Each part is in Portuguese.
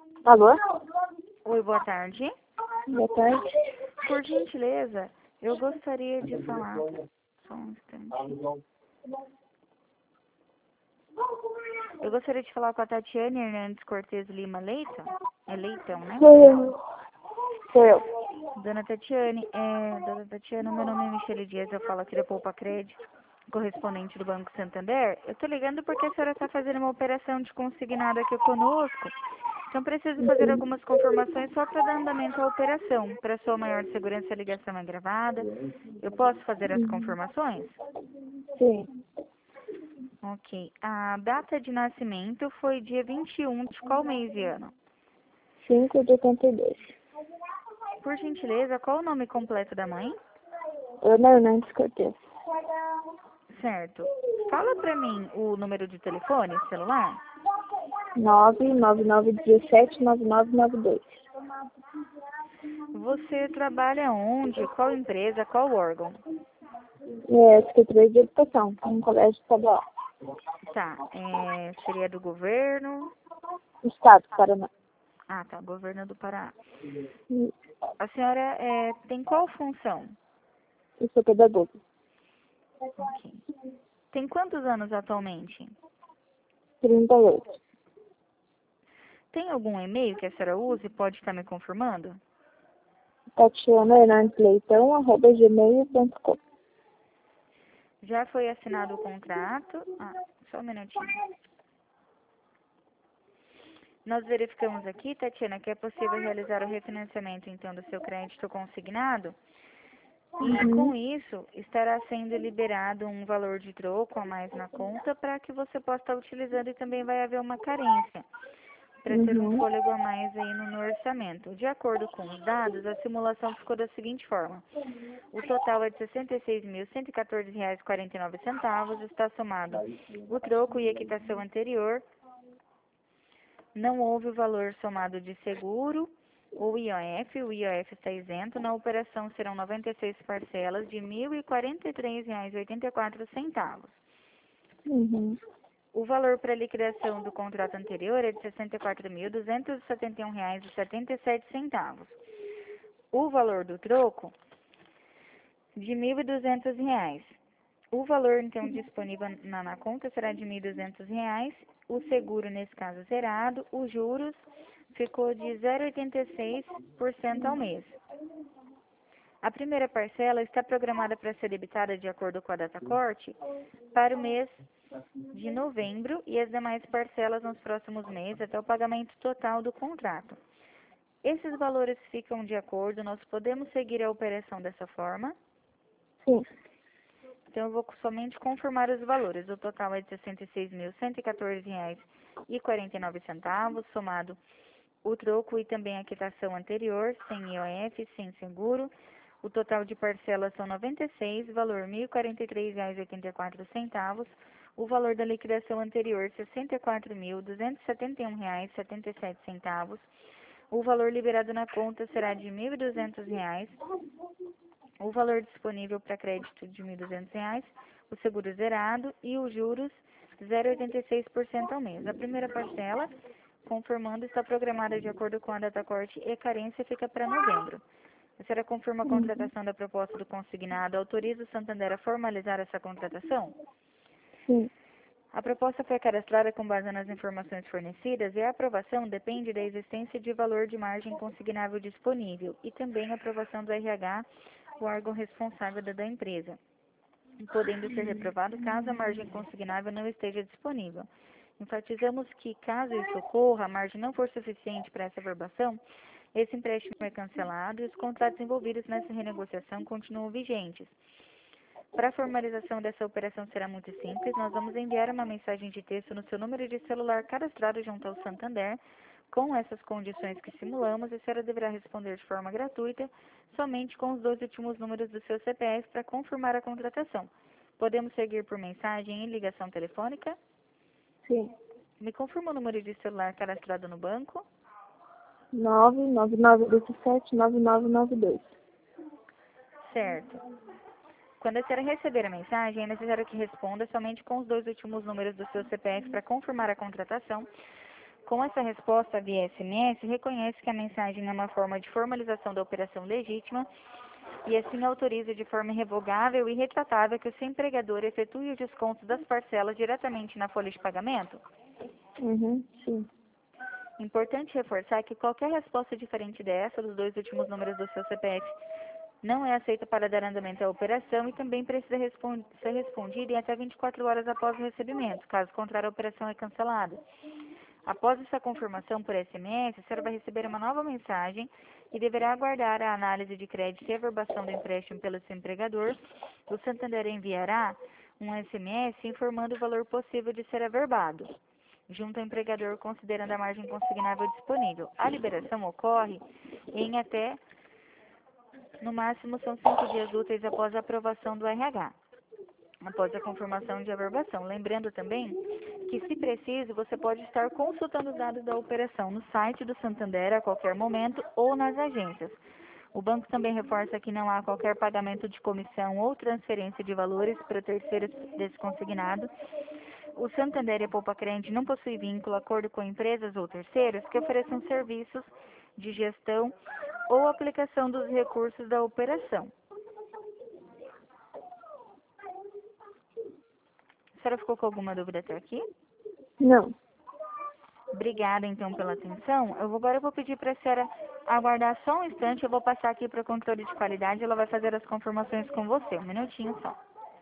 Alô? Oi, boa tarde. Boa tarde. Por gentileza, eu gostaria de falar... Só um instante. Eu gostaria de falar com a Tatiane Hernandes Cortez Lima Leitão. É Leitão, né? Sou eu. Dona Tatiana, meu nome é Michele Dias, eu falo aqui da Poupa Crédito, correspondente do Banco Santander. Eu tô ligando porque a senhora está fazendo uma operação de consignado aqui conosco. Então, preciso fazer algumas confirmações só para dar andamento à operação. Para sua maior segurança, a ligação é gravada. Eu posso fazer as confirmações? Sim. Ok. A data de nascimento foi dia 21 de qual mês e ano? 5 de 82. Por gentileza, qual o nome completo da mãe? Ana Hernandes Cortez. Certo. Fala para mim o número de telefone, celular. 999179992. Você trabalha onde? Qual empresa? Qual órgão? Secretaria de Educação, um colégio estadual. Tá. Seria do governo? Estado, Paraná. Ah, tá. Governo do Pará. E A senhora tem qual função? eu sou pedagoga. Ok. Tem quantos anos atualmente? 38. Tem algum e-mail que a senhora use? Pode estar me confirmando? TatianaHernandesLeitão@gmail.com. Já foi assinado o contrato? Ah, só um minutinho. Nós verificamos aqui, Tatiana, que é possível realizar o refinanciamento, então, do seu crédito consignado. E com isso, estará sendo liberado um valor de troco a mais na conta para que você possa estar utilizando e também vai haver uma carência para ter um fôlego a mais aí no orçamento. De acordo com os dados, a simulação ficou da seguinte forma. O total é de R$ 66.114,49, está somado o troco e a quitação anterior. Não houve o valor somado de seguro ou IOF, o IOF está isento. Na operação serão 96 parcelas de R$ 1.043,84. O valor para liquidação do contrato anterior é de R$ 64.271,77. O valor do troco, de R$ 1.200. O valor, então, disponível na conta será de R$ 1.200. O seguro, nesse caso, zerado. Os juros ficou de 0,86% ao mês. A primeira parcela está programada para ser debitada de acordo com a data corte para o mês de novembro e as demais parcelas nos próximos meses até o pagamento total do contrato. Esses valores ficam de acordo, nós podemos seguir a operação dessa forma? Sim. Então, eu vou somente confirmar os valores. O total é de R$ 66.114,49, somado o troco e também a quitação anterior, sem IOF, sem seguro. O total de parcelas são 96, valor R$ 1.043,84. O valor da liquidação anterior, R$ 64.271,77. O valor liberado na conta será de R$ 1.200. O valor disponível para crédito de R$ 1.200, o seguro zerado e os juros 0,86% ao mês. A primeira parcela, confirmando, está programada de acordo com a data corte e carência, fica para novembro. A senhora confirma a contratação da proposta do consignado, autoriza o Santander a formalizar essa contratação? Sim. A proposta foi cadastrada com base nas informações fornecidas e a aprovação depende da existência de valor de margem consignável disponível e também a aprovação do RH, o órgão responsável da empresa, podendo ser reprovado caso a margem consignável não esteja disponível. Enfatizamos que, caso isso ocorra, a margem não for suficiente para essa aprovação, esse empréstimo é cancelado e os contratos envolvidos nessa renegociação continuam vigentes. Para a formalização dessa operação será muito simples, nós vamos enviar uma mensagem de texto no seu número de celular cadastrado junto ao Santander, com essas condições que simulamos, e a senhora deverá responder de forma gratuita, somente com os 2 últimos números do seu CPF para confirmar a contratação. Podemos seguir por mensagem e ligação telefônica? Sim. Me confirma o número de celular cadastrado no banco? 999179992. Certo. Quando a senhora receber a mensagem, é necessário que responda somente com os 2 últimos números do seu CPF para confirmar a contratação. Com essa resposta via SMS, reconhece que a mensagem é uma forma de formalização da operação legítima e assim autoriza de forma irrevogável e retratável que o seu empregador efetue o desconto das parcelas diretamente na folha de pagamento? Uhum, sim. Importante reforçar que qualquer resposta diferente dessa, dos dois últimos números do seu CPF, não é aceita para dar andamento à operação e também precisa ser respondida em até 24 horas após o recebimento. Caso contrário, a operação é cancelada. Após essa confirmação por SMS, a senhora vai receber uma nova mensagem e deverá aguardar a análise de crédito e averbação do empréstimo pelo seu empregador. O Santander enviará um SMS informando o valor possível de ser averbado, junto ao empregador, considerando a margem consignável disponível. A liberação ocorre em até, no máximo, são 5 dias úteis após a aprovação do RH, após a confirmação de averbação. Lembrando também que, se preciso, você pode estar consultando os dados da operação no site do Santander a qualquer momento ou nas agências. O banco também reforça que não há qualquer pagamento de comissão ou transferência de valores para terceiros desse consignado. O Santander e a Poupa Crente não possuem vínculo, acordo com empresas ou terceiros que ofereçam serviços de gestão ou aplicação dos recursos da operação. A senhora ficou com alguma dúvida até aqui? Não. Obrigada, então, pela atenção. Agora eu vou pedir para a senhora aguardar só um instante. Eu vou passar aqui para o controle de qualidade. Ela vai fazer as confirmações com você. Um minutinho só.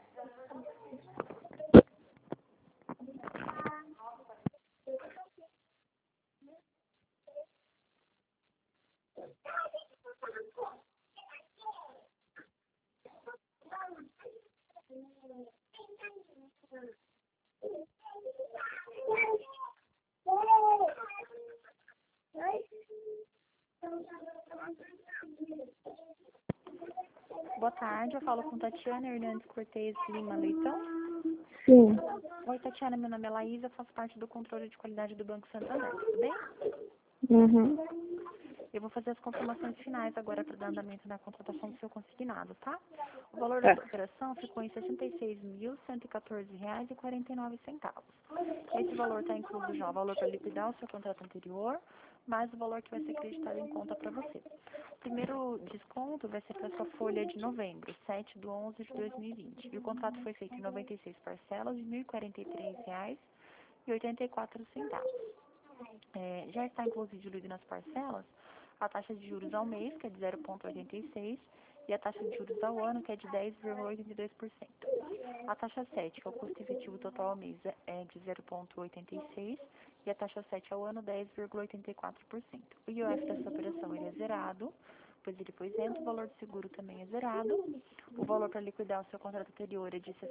Boa tarde, eu falo com Tatiana Hernandes Cortez Lima Leitão. Sim. Oi, Tatiana, meu nome é Laísa, faço parte do controle de qualidade do Banco Santander, tudo bem? Uhum. Eu vou fazer as confirmações finais agora para dar andamento na contratação do seu consignado, tá? O valor da sua operação ficou em R$ 66.114,49. Esse valor está incluso já o valor para liquidar o seu contrato anterior, mais o valor que vai ser acreditado em conta para você. O primeiro desconto vai ser para a sua folha de novembro, 7/11/2020. E o contrato foi feito em 96 parcelas de R$ 1.043,84. Já está inclusive diluído nas parcelas a taxa de juros ao mês, que é de 0,86%, e a taxa de juros ao ano, que é de 10,82%. A taxa 7, que é o custo efetivo total ao mês, é de 0,86%, e a taxa 7 ao ano, 10,84%. O IOF dessa operação ele é zerado, pois ele foi isento, o valor de seguro também é zerado. O valor para liquidar o seu contrato anterior é de R$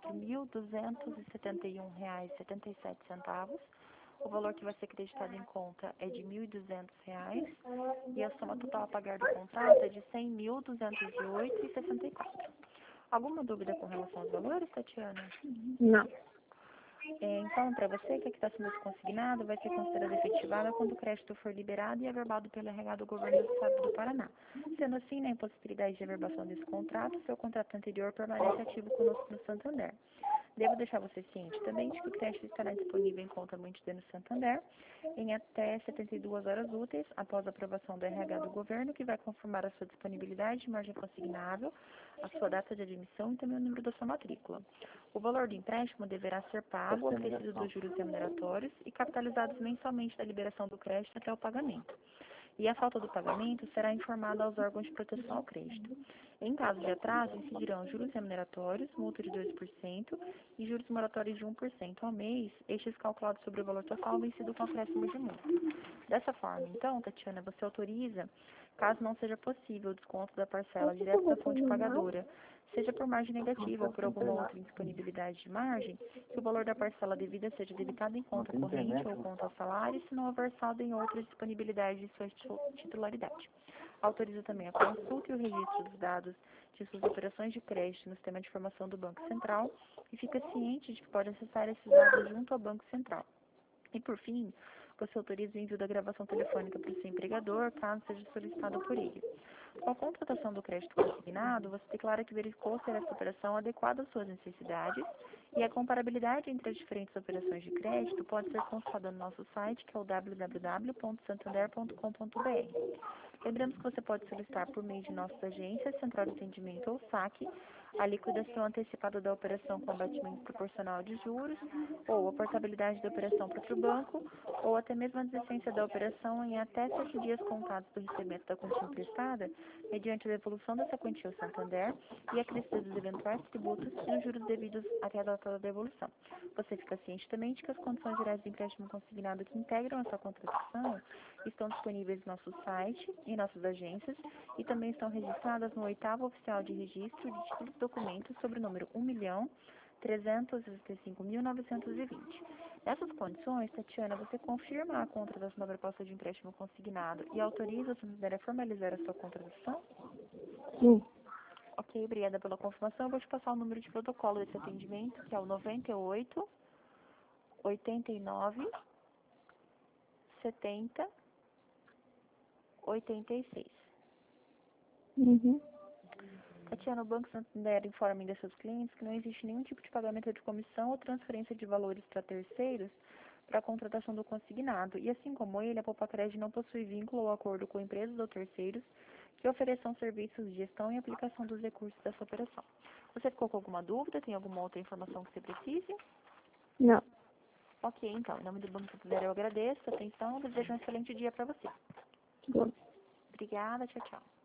64.271,77. O valor que vai ser acreditado em conta é de R$ 1.200 e a soma total a pagar do contrato é de R$ 100.208,64. Alguma dúvida com relação aos valores, Tatiana? Não. Então, para você que está sendo consignado, vai ser considerada efetivada quando o crédito for liberado e averbado pelo RH do Governo do Estado do Paraná. Sendo assim, na impossibilidade de averbação desse contrato, seu contrato anterior permanece ativo conosco no Santander. Devo deixar você ciente também de que o crédito estará disponível em conta multidê no Santander em até 72 horas úteis após a aprovação do RH do Governo, que vai confirmar a sua disponibilidade de margem consignável, a sua data de admissão e também o número da sua matrícula. O valor do empréstimo deverá ser pago acrescido dos juros remuneratórios e capitalizados mensalmente da liberação do crédito até o pagamento. E a falta do pagamento será informada aos órgãos de proteção ao crédito. Em caso de atraso, incidirão juros remuneratórios, multa de 2% e juros moratórios de 1% ao mês, estes calculados sobre o valor total vencido com acréscimo de multa. Dessa forma, então, Tatiana, você autoriza, caso não seja possível o desconto da parcela direto da fonte pagadora, seja por margem negativa ou por alguma outra indisponibilidade de margem, que o valor da parcela devida seja debitado em conta corrente ou conta salário, se não houver saldo em outra disponibilidade de sua titularidade. Autoriza também a consulta e o registro dos dados de suas operações de crédito no sistema de informação do Banco Central e fica ciente de que pode acessar esses dados junto ao Banco Central. E, por fim, você autoriza o envio da gravação telefônica para o seu empregador, caso seja solicitado por ele. Com a contratação do crédito consignado, você declara que verificou ser essa operação adequada às suas necessidades E a comparabilidade entre as diferentes operações de crédito pode ser consultada no nosso site, que é o www.santander.com.br. Lembramos que você pode solicitar por meio de nossas agências, central de atendimento ou saque, a liquidação antecipada da operação com abatimento proporcional de juros, ou a portabilidade da operação para outro banco, ou até mesmo a desistência da operação em até 7 dias contados do recebimento da quantia emprestada, mediante a devolução dessa quantia ao Santander e a crescida dos eventuais tributos e os juros devidos até a data da devolução. Você fica ciente também de que as condições gerais de empréstimo consignado que integram a sua contratação estão disponíveis no nosso site e nossas agências e também estão registradas no 8º Oficial de Registro de Títulos e Documentos sobre o número 1.365.920. Nessas condições, Tatiana, você confirma a contratação da proposta de empréstimo consignado e autoriza o Santander a formalizar a sua contratação? Sim. Ok, obrigada pela confirmação. Eu vou te passar o número de protocolo desse atendimento, que é o 98 89 70 86. Uhum. Tatiana, o Banco Santander informa ainda seus clientes que não existe nenhum tipo de pagamento de comissão ou transferência de valores para terceiros para a contratação do consignado. E assim como ele, a Poupa-Cred não possui vínculo ou acordo com empresas ou terceiros que ofereçam serviços de gestão e aplicação dos recursos dessa operação. Você ficou com alguma dúvida? Tem alguma outra informação que você precise? Não. Ok, então, em nome do Banco Santander eu agradeço a atenção e desejo um excelente dia para você. Bom. Obrigada, tchau, tchau.